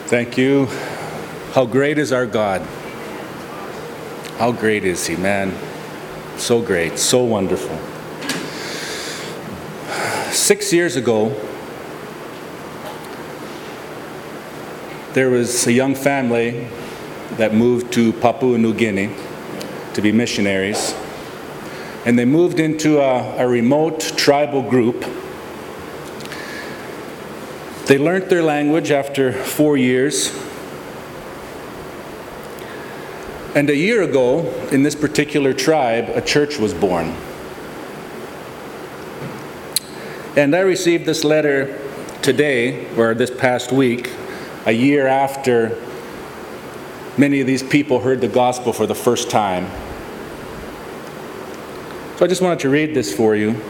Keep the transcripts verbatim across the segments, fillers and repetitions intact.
Thank you. How great is our God? How great is He, man? So great, so wonderful. Six years ago, there was a young family that moved to Papua New Guinea to be missionaries. And they moved into a, a remote tribal group. They learned their language after four years. And a year ago, in this particular tribe, a church was born. And I received this letter today, or this past week, a year after many of these people heard the gospel for the first time. So I just wanted to read this for you.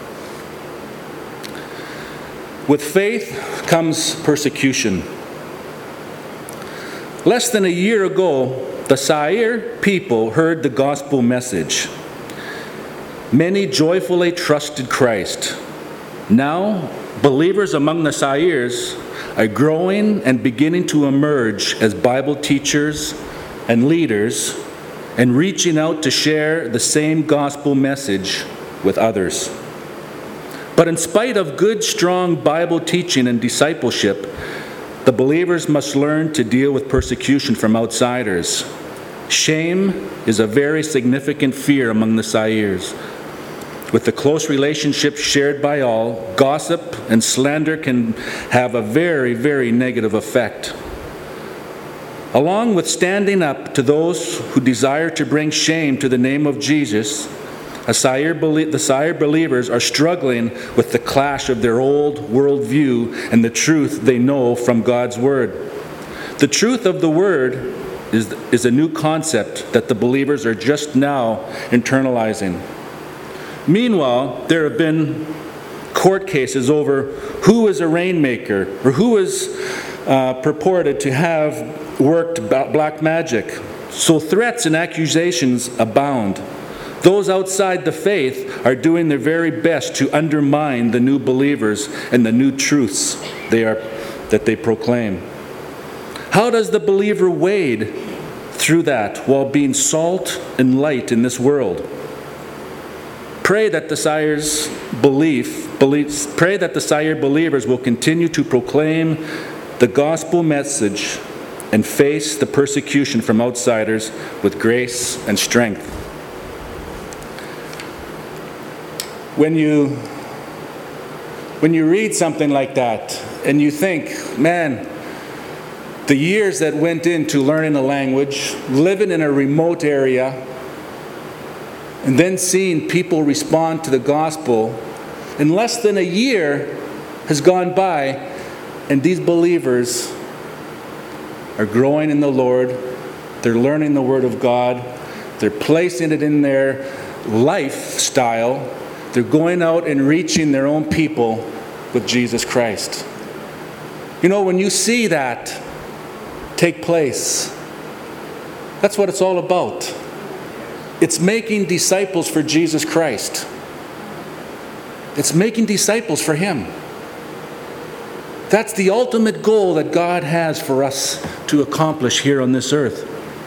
With faith comes persecution. Less than a year ago, the Sair people heard the gospel message. Many joyfully trusted Christ. Now, believers among the Sairs are growing and beginning to emerge as Bible teachers and leaders and reaching out to share the same gospel message with others. But in spite of good, strong Bible teaching and discipleship, the believers must learn to deal with persecution from outsiders. Shame is a very significant fear among the Sairs. With the close relationships shared by all, gossip and slander can have a very, very negative effect. Along with standing up to those who desire to bring shame to the name of Jesus, a Sair, the Sair believers are struggling with the clash of their old worldview and the truth they know from God's Word. The truth of the Word is, is a new concept that the believers are just now internalizing. Meanwhile, there have been court cases over who is a rainmaker or who is uh, purported to have worked black magic. So threats and accusations abound. Those outside the faith are doing their very best to undermine the new believers and the new truths they are, that they proclaim. How does the believer wade through that while being salt and light in this world? Pray that the Sair's belief, beliefs, pray that the Sair believers will continue to proclaim the gospel message and face the persecution from outsiders with grace and strength. When you, when you read something like that and you think, man, the years that went into learning a language, living in a remote area, and then seeing people respond to the gospel, in less than a year has gone by, and these believers are growing in the Lord, they're learning the Word of God, they're placing it in their lifestyle, they're going out and reaching their own people with Jesus Christ. You know, when you see that take place, that's what it's all about. It's making disciples for Jesus Christ. It's making disciples for Him. That's the ultimate goal that God has for us to accomplish here on this earth.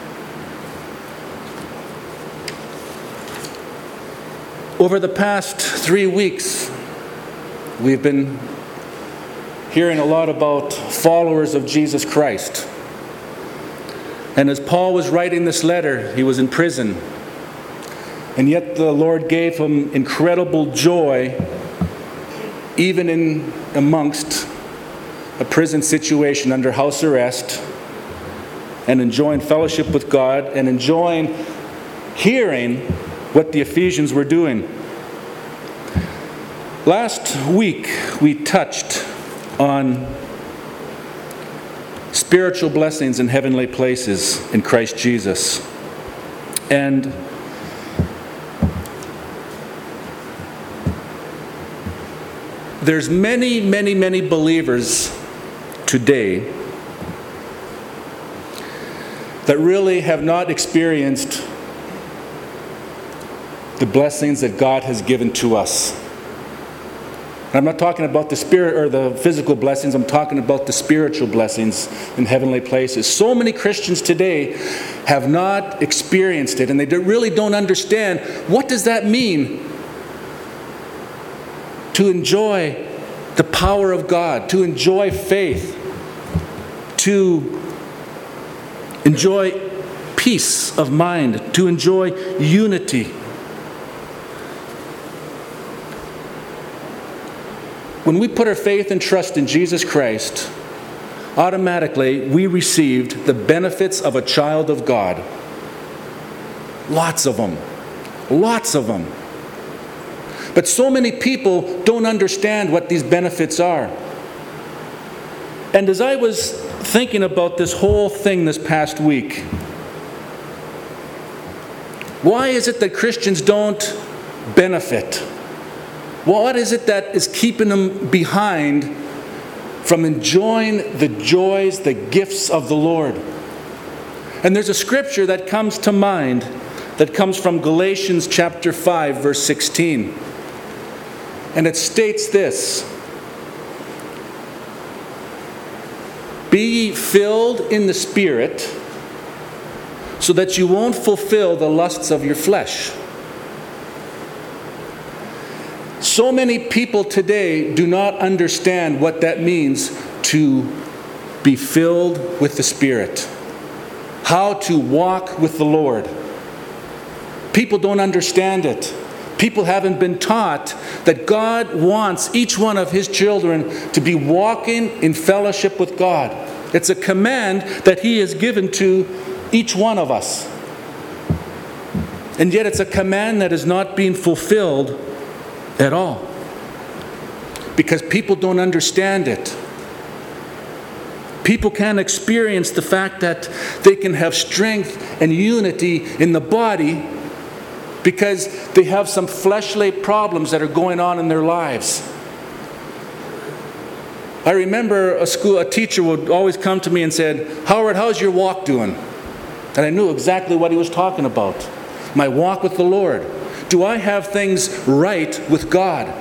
Over the past three weeks, we've been hearing a lot about followers of Jesus Christ. And as Paul was writing this letter, he was in prison. And yet the Lord gave him incredible joy, even in amongst a prison situation under house arrest, and enjoying fellowship with God, and enjoying hearing what the Ephesians were doing. Last week, we touched on spiritual blessings in heavenly places in Christ Jesus. And there's many, many, many believers today that really have not experienced the blessings that God has given to us. I'm not talking about the spirit or the physical blessings. I'm talking about the spiritual blessings in heavenly places. So many Christians today have not experienced it, and they really don't understand, what does that mean to enjoy the power of God, to enjoy faith, to enjoy peace of mind, to enjoy unity. When we put our faith and trust in Jesus Christ, automatically we received the benefits of a child of God. Lots of them. Lots of them. But so many people don't understand what these benefits are. And as I was thinking about this whole thing this past week, why is it that Christians don't benefit? What is it that is keeping them behind from enjoying the joys, the gifts of the Lord? And there's a scripture that comes to mind that comes from Galatians chapter five, verse sixteen. And it states this: "Be ye filled in the Spirit, so that you won't fulfill the lusts of your flesh." So many people today do not understand what that means to be filled with the Spirit, how to walk with the Lord. People don't understand it. People haven't been taught that God wants each one of His children to be walking in fellowship with God. It's a command that He has given to each one of us. And yet it's a command that is not being fulfilled at all, because people don't understand it. People can't experience the fact that they can have strength and unity in the body because they have some fleshly problems that are going on in their lives. I remember a school, a teacher would always come to me and said, "Howard, how's your walk doing?" And I knew exactly what he was talking about. My walk with the Lord. Do I have things right with God?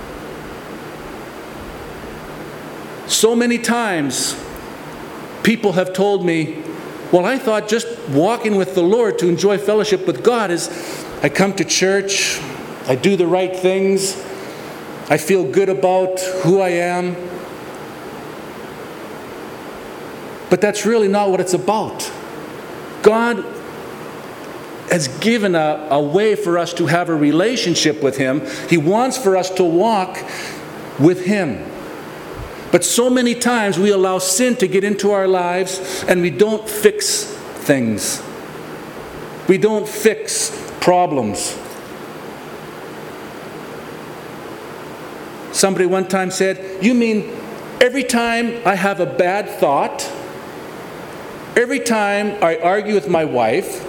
So many times, people have told me, well, I thought just walking with the Lord to enjoy fellowship with God is, I come to church, I do the right things, I feel good about who I am. But that's really not what it's about. God has given a, a way for us to have a relationship with Him. He wants for us to walk with Him. But so many times we allow sin to get into our lives and we don't fix things. We don't fix problems. Somebody one time said, "You mean every time I have a bad thought, every time I argue with my wife,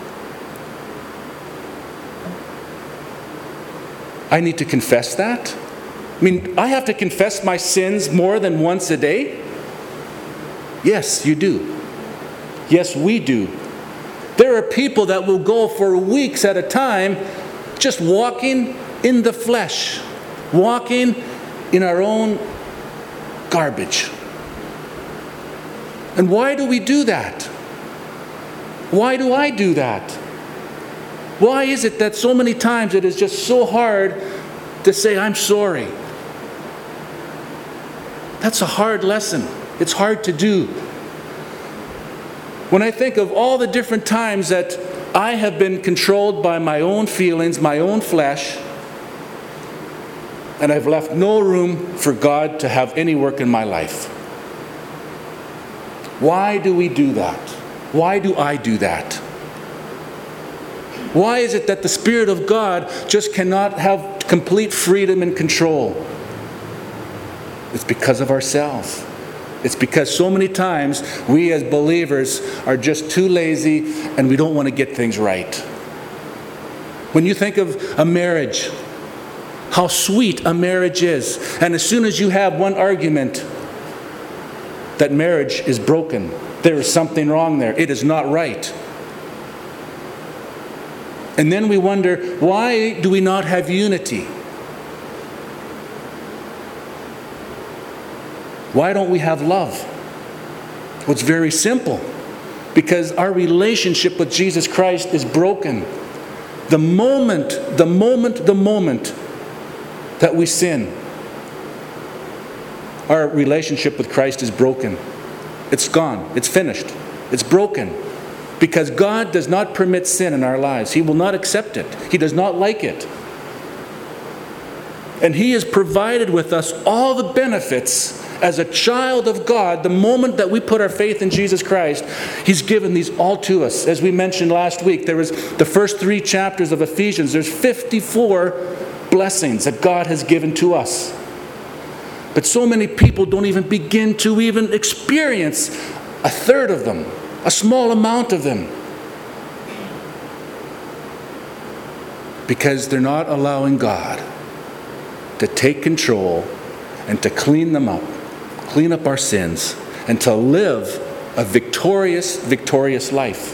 I need to confess that? I mean, I have to confess my sins more than once a day?" Yes, you do. Yes, we do. There are people that will go for weeks at a time just walking in the flesh, walking in our own garbage. And why do we do that? Why do I do that? Why is it that so many times it is just so hard to say, "I'm sorry"? That's a hard lesson. It's hard to do. When I think of all the different times that I have been controlled by my own feelings, my own flesh, and I've left no room for God to have any work in my life. Why do we do that? Why do I do that? Why is it that the Spirit of God just cannot have complete freedom and control? It's because of ourselves. It's because so many times we as believers are just too lazy and we don't want to get things right. When you think of a marriage, how sweet a marriage is, and as soon as you have one argument, that marriage is broken. There is something wrong there. It is not right. And then we wonder, why do we not have unity? Why don't we have love? Well, it's very simple. Because our relationship with Jesus Christ is broken. The moment, the moment, the moment that we sin, our relationship with Christ is broken. It's gone. It's finished. It's broken. Because God does not permit sin in our lives. He will not accept it. He does not like it. And He has provided with us all the benefits as a child of God. The moment that we put our faith in Jesus Christ, He's given these all to us. As we mentioned last week, there was the first three chapters of Ephesians. There's fifty-four blessings that God has given to us. But so many people don't even begin to even experience a third of them, a small amount of them. Because they're not allowing God to take control and to clean them up, clean up our sins, and to live a victorious, victorious life.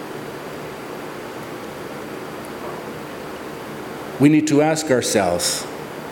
We need to ask ourselves,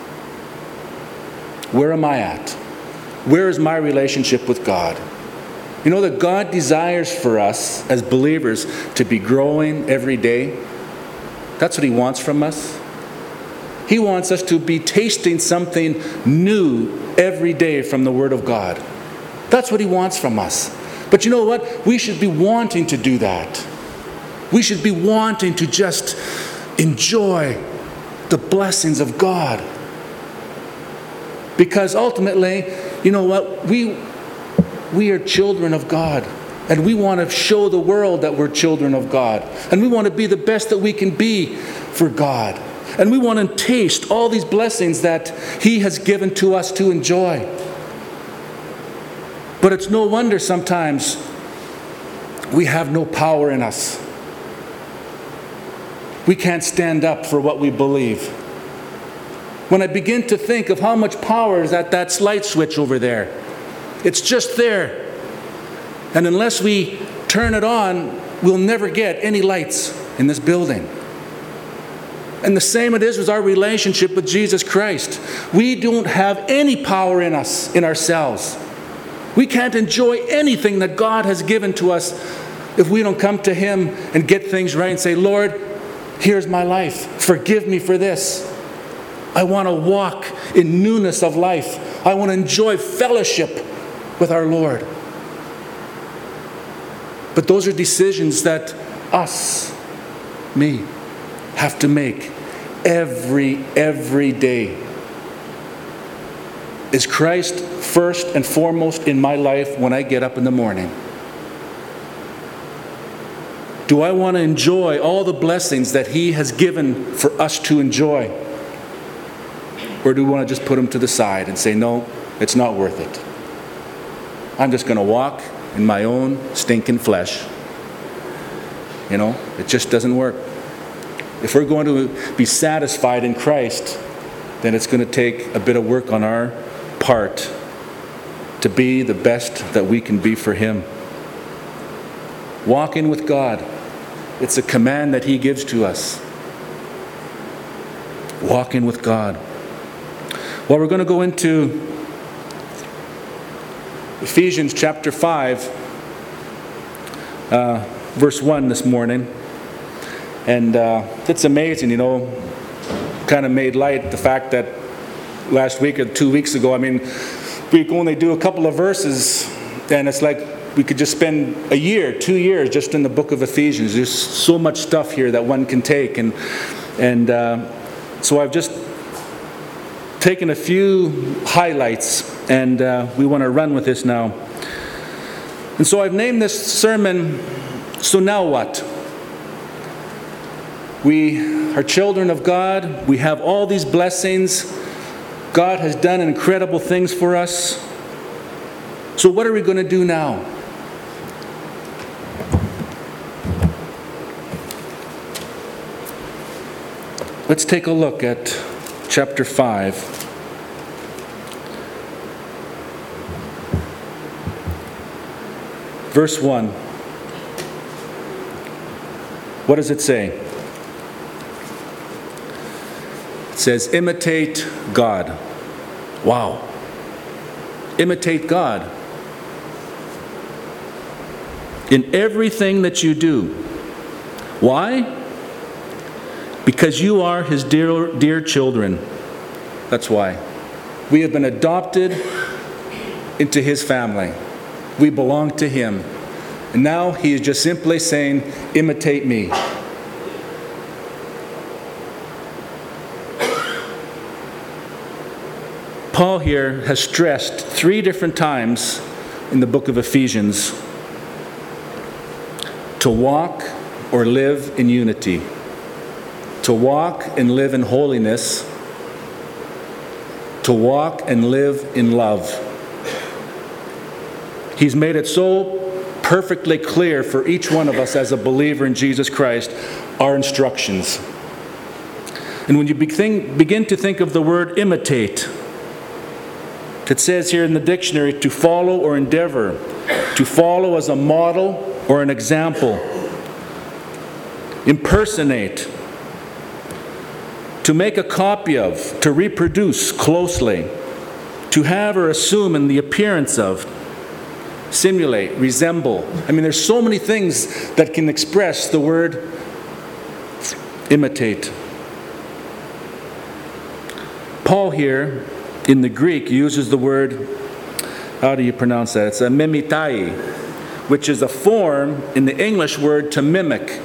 where am I at? Where is my relationship with God? You know that God desires for us as believers to be growing every day. That's what He wants from us. He wants us to be tasting something new every day from the Word of God. That's what He wants from us. But you know what? We should be wanting to do that. We should be wanting to just enjoy the blessings of God. Because ultimately, you know what? We, we are children of God. And we want to show the world that we're children of God. And we want to be the best that we can be for God. And we want to taste all these blessings that He has given to us to enjoy. But it's no wonder sometimes we have no power in us. We can't stand up for what we believe. When I begin to think of how much power is at that light switch over there, it's just there. And unless we turn it on, we'll never get any lights in this building. And the same it is with our relationship with Jesus Christ. We don't have any power in us, in ourselves. We can't enjoy anything that God has given to us if we don't come to Him and get things right and say, Lord, here's my life. Forgive me for this. I want to walk in newness of life. I want to enjoy fellowship with our Lord. But those are decisions that us, me, have to make every, every day. Is Christ first and foremost in my life when I get up in the morning? Do I want to enjoy all the blessings that He has given for us to enjoy? Or do we want to just put them to the side and say, no, it's not worth it. I'm just going to walk in my own stinking flesh. You know, it just doesn't work. If we're going to be satisfied in Christ, then it's going to take a bit of work on our part to be the best that we can be for Him. Walking with God. It's a command that He gives to us. Walking with God. Well, we're going to go into Ephesians chapter five, uh, verse one this morning. And uh, it's amazing, you know, kind of made light the fact that last week or two weeks ago, I mean, we could only do a couple of verses, and it's like we could just spend a year, two years just in the book of Ephesians. There's so much stuff here that one can take. And, and uh, so I've just taken a few highlights, and uh, we want to run with this now. And so I've named this sermon, So Now What? We are children of God. We have all these blessings. God has done incredible things for us. So what are we going to do now? Let's take a look at chapter five. Verse one. What does it say? It says, imitate God. Wow. imitate God in everything that you do. Why? Because you are His dear, dear children. That's why. We have been adopted into His family. We belong to Him. And now He is just simply saying, imitate me. Paul here has stressed three different times in the book of Ephesians to walk or live in unity, to walk and live in holiness, to walk and live in love. He's made it so perfectly clear for each one of us as a believer in Jesus Christ, our instructions. And when you begin to think of the word imitate, it says here in the dictionary, to follow or endeavor, to follow as a model or an example. Impersonate, to make a copy of, to reproduce closely, to have or assume in the appearance of, simulate, resemble. I mean, there's so many things that can express the word imitate. Paul here, in the Greek, uses the word, how do you pronounce that? It's a mimitai, which is a form in the English word to mimic.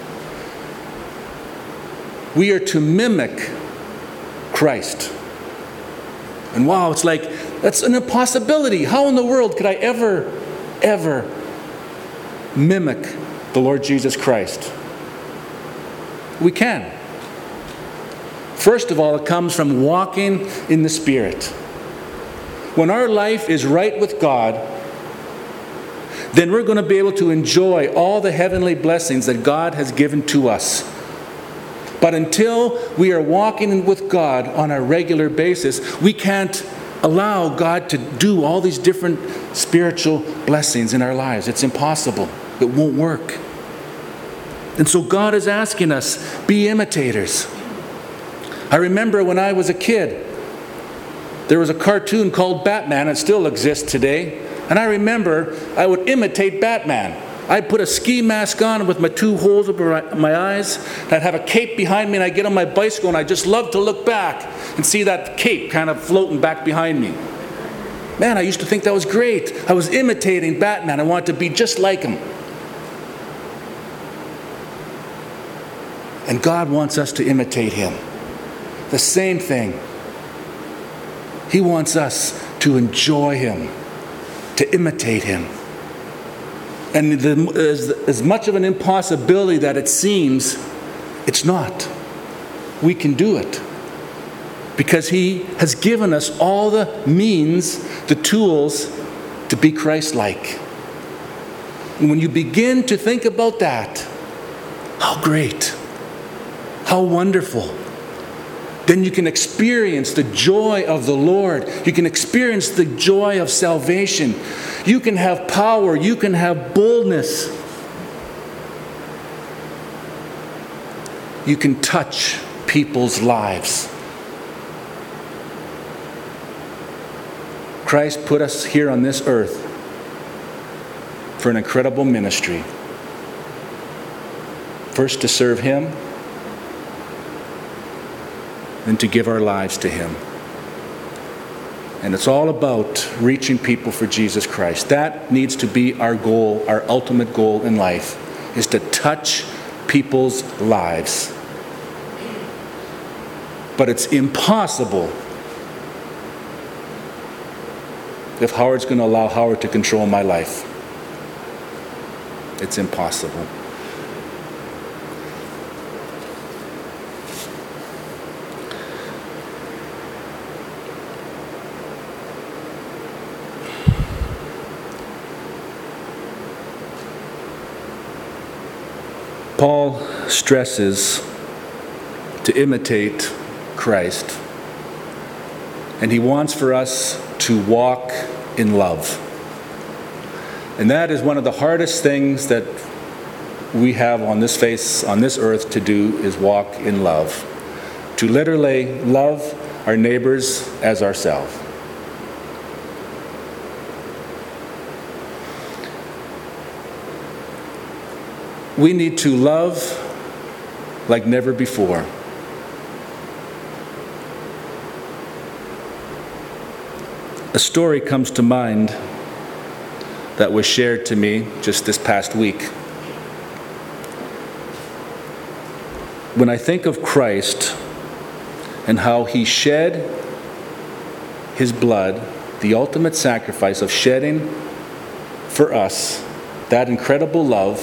We are to mimic Christ. And wow, it's like, that's an impossibility. How in the world could I ever, ever mimic the Lord Jesus Christ? We can. First of all, it comes from walking in the Spirit. When our life is right with God, then we're going to be able to enjoy all the heavenly blessings that God has given to us. But until we are walking with God on a regular basis, we can't allow God to do all these different spiritual blessings in our lives. It's impossible. It won't work. And so God is asking us, be imitators. I remember when I was a kid, there was a cartoon called Batman. It still exists today. And I remember I would imitate Batman. I'd put a ski mask on with my two holes over my eyes. I'd have a cape behind me, and I'd get on my bicycle, and I'd just love to look back and see that cape kind of floating back behind me. Man, I used to think that was great. I was imitating Batman. I wanted to be just like him. And God wants us to imitate Him. The same thing. He wants us to enjoy Him, to imitate Him. And the, as, as much of an impossibility that it seems, it's not. We can do it. Because He has given us all the means, the tools to be Christ-like. And when you begin to think about that, how great, how wonderful. Then you can experience the joy of the Lord. You can experience the joy of salvation. You can have power. You can have boldness. You can touch people's lives. Christ put us here on this earth for an incredible ministry. First to serve Him, and to give our lives to Him. And it's all about reaching people for Jesus Christ. That needs to be our goal, our ultimate goal in life, is to touch people's lives. But it's impossible if Howard's going to allow Howard to control my life. It's impossible. Paul stresses to imitate Christ, and he wants for us to walk in love. And that is one of the hardest things that we have on this face, on this earth to do, is walk in love. To literally love our neighbors as ourselves. we need to love like never before. A story comes to mind that was shared to me just this past week. When I think of Christ and how he shed his blood, the ultimate sacrifice of shedding for us that incredible love,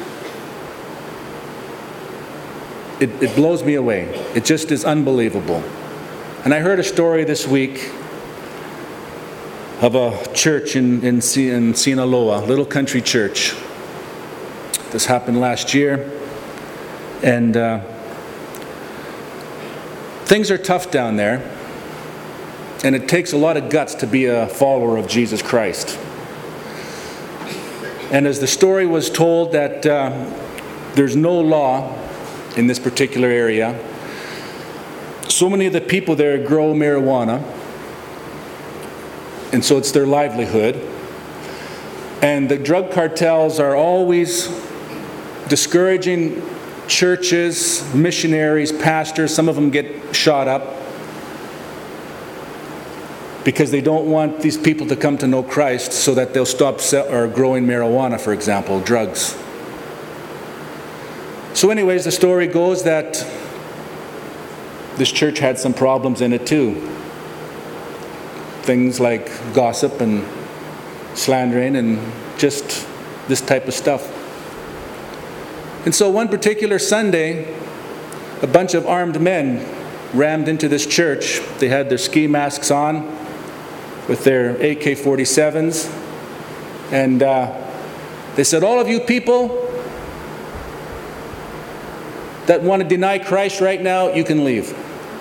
it, it blows me away. It just is unbelievable. And I heard a story this week of a church in, in, in Sinaloa, a little country church. This happened last year. And uh, things are tough down there. And it takes a lot of guts to be a follower of Jesus Christ. And as the story was told that uh, there's no law in this particular area, so many of the people there grow marijuana. And so it's their livelihood. And the drug cartels are always discouraging churches, missionaries, pastors. Some of them get shot up because they don't want these people to come to know Christ so that they'll stop sell- or growing marijuana, for example, drugs. So anyways, the story goes that this church had some problems in it too. Things like gossip and slandering and just this type of stuff. And so one particular Sunday, a bunch of armed men rammed into this church. They had their ski masks on with their A K forty-sevens. And uh, they said, all of you people that want to deny Christ right now, you can leave.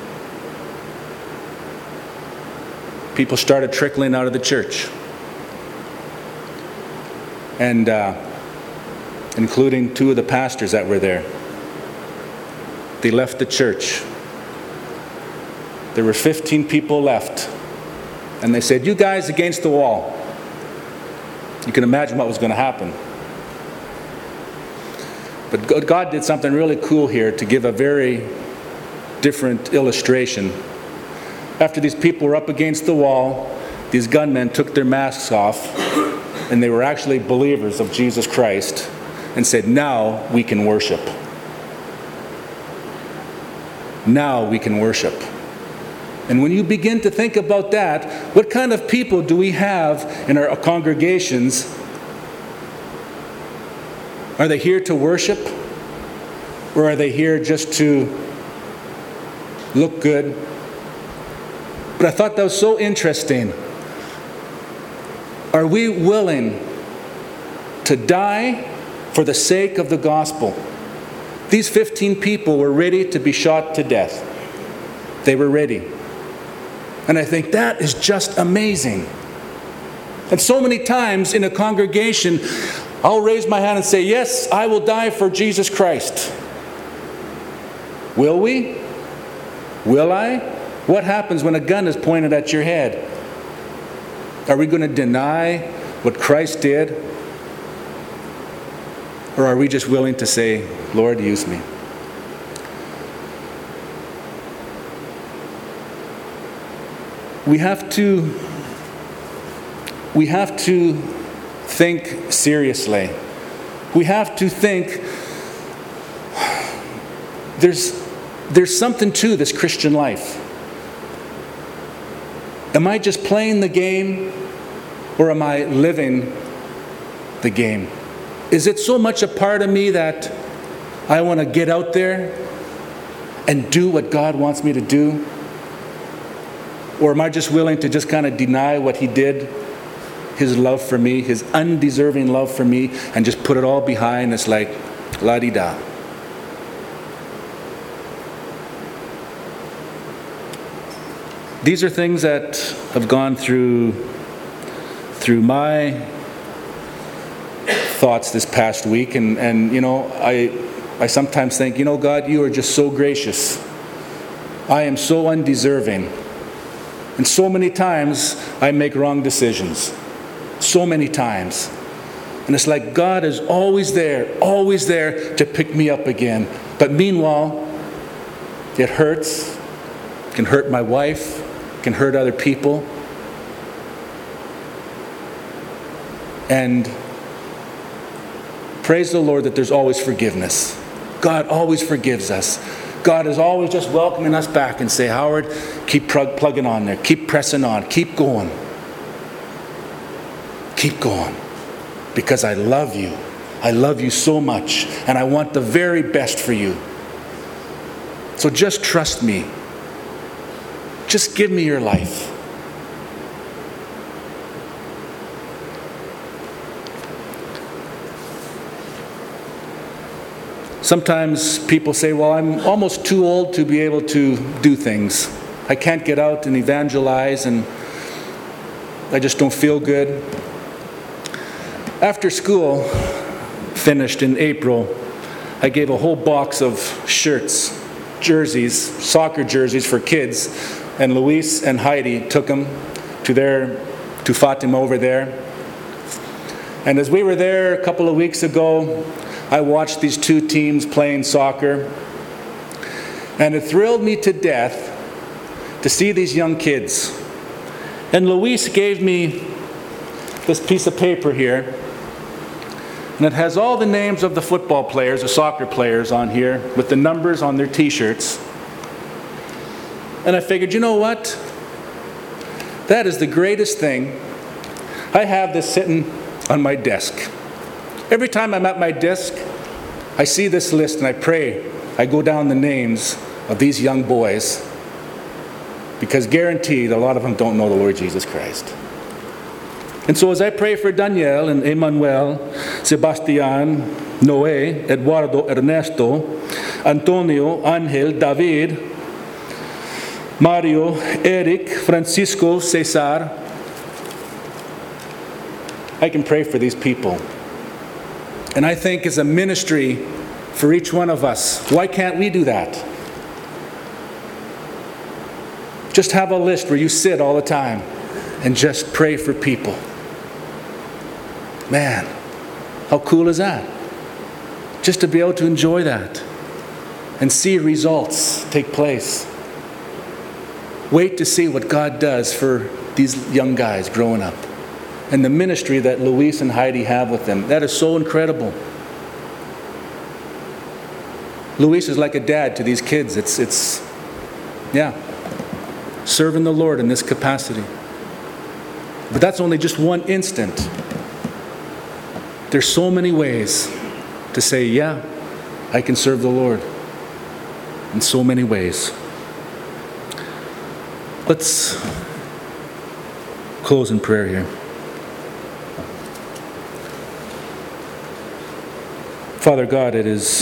People started trickling out of the church. And uh, including two of the pastors that were there. They left the church. There were fifteen people left. And they said, you guys against the wall. You can imagine what was going to happen. But God did something really cool here to give a very different illustration. After these people were up against the wall, these gunmen took their masks off, and they were actually believers of Jesus Christ, and said, now we can worship. Now we can worship. And when you begin to think about that, what kind of people do we have in our congregations? Are they here to worship? Or are they here just to look good? But I thought that was so interesting. Are we willing to die for the sake of the gospel? These fifteen people were ready to be shot to death. They were ready. And I think that is just amazing. And so many times in a congregation, I'll raise my hand and say, yes, I will die for Jesus Christ. Will we? Will I? What happens when a gun is pointed at your head? Are we going to deny what Christ did? Or are we just willing to say, Lord, use me? We have to, we have to think seriously. We have to think there's, there's something to this Christian life. Am I just playing the game, or am I living the game? Is it so much a part of me that I want to get out there and do what God wants me to do? Or am I just willing to just kind of deny what He did, His love for me, His undeserving love for me, and just put it all behind? It's like, la-di-da. These are things that have gone through through my thoughts this past week, and, and you know, I I sometimes think, you know, God, you are just so gracious. I am so undeserving. And so many times I make wrong decisions. So many times. And it's like God is always there, always there to pick me up again. But meanwhile, it hurts. It can hurt my wife. It can hurt other people. And praise the Lord that there's always forgiveness. God always forgives us. God is always just welcoming us back and say, Howard, keep plug- plugging on there. Keep pressing on. Keep going. Keep going. Because I love you. I love you so much. And I want the very best for you. So just trust me. Just give me your life. Sometimes people say, well, I'm almost too old to be able to do things. I can't get out and evangelize, and I just don't feel good. After school finished in April, I gave a whole box of shirts, jerseys, soccer jerseys for kids, and Luis and Heidi took them to their, to Fatima over there. And as we were there a couple of weeks ago, I watched these two teams playing soccer, and it thrilled me to death to see these young kids. And Luis gave me this piece of paper here, and it has all the names of the football players, the soccer players on here, with the numbers on their t-shirts. And I figured, you know what? That is the greatest thing. I have this sitting on my desk. Every time I'm at my desk, I see this list and I pray. I go down the names of these young boys, because guaranteed a lot of them don't know the Lord Jesus Christ. And so as I pray for Daniel and Emmanuel, Sebastian, Noé, Eduardo, Ernesto, Antonio, Angel, David, Mario, Eric, Francisco, Cesar, I can pray for these people. And I think as a ministry for each one of us, why can't we do that? Just have a list where you sit all the time and just pray for people. Man, how cool is that? Just to be able to enjoy that and see results take place. Wait to see what God does for these young guys growing up. And the ministry that Luis and Heidi have with them. That is so incredible. Luis is like a dad to these kids. It's, it's, yeah, serving the Lord in this capacity. But that's only just one instant. There's so many ways to say, yeah, I can serve the Lord. In so many ways. Let's close in prayer here. Father God, it is,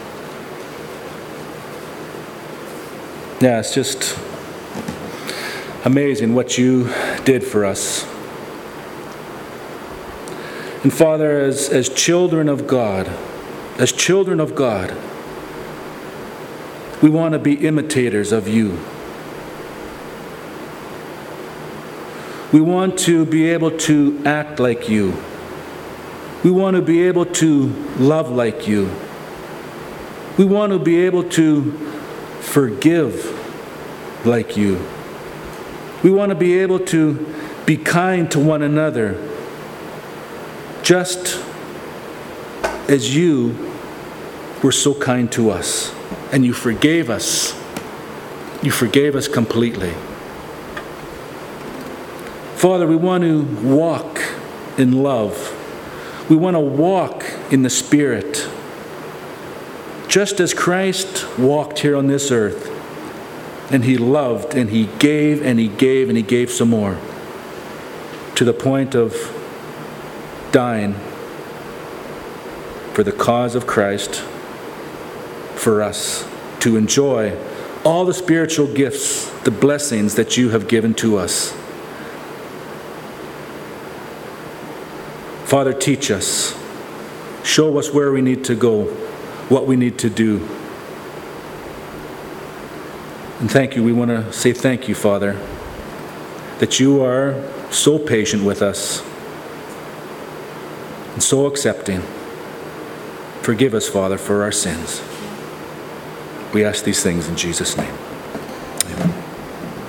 yeah, it's just amazing what you did for us. And Father, as, as children of God, as children of God, we want to be imitators of you. We want to be able to act like you. We want to be able to love like you. We want to be able to forgive like you. We want to be able to be kind to one another, just as you were so kind to us. And you forgave us. You forgave us completely. Father, we want to walk in love. We want to walk in the Spirit. Just as Christ walked here on this earth, and He loved, and He gave, and He gave, and He gave some more, to the point of dying for the cause of Christ, for us to enjoy all the spiritual gifts, the blessings that you have given to us. Father, teach us. Show us where we need to go, what we need to do. And thank you. We want to say thank you, Father, that you are so patient with us. and so accepting. Forgive us, Father, for our sins. We ask these things in Jesus' name.